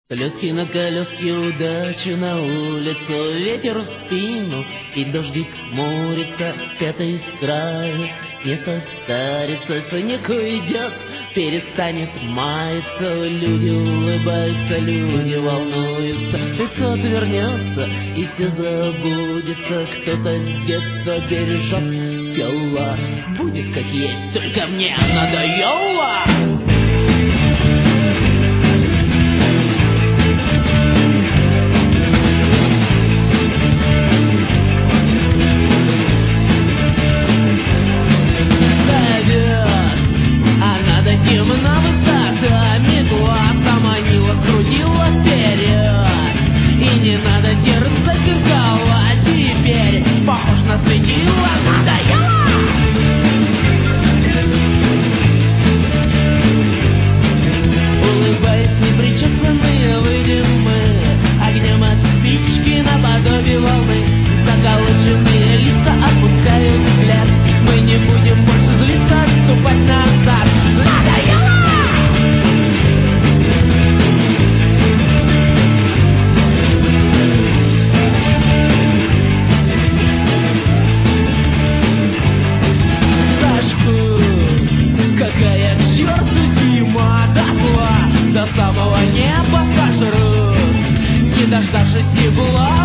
Слезки на колеске, удачи на улицу, ветер в спину, и дождик морится, пятый с краю не состарится, снег уйдет, перестанет маяться, люди улыбаются, люди волнуются, лицо отвернется, и все забудется, кто-то с детства бережет тело, будет как есть, только мне надоело. До самого неба сожрут, не дождавшись тепла.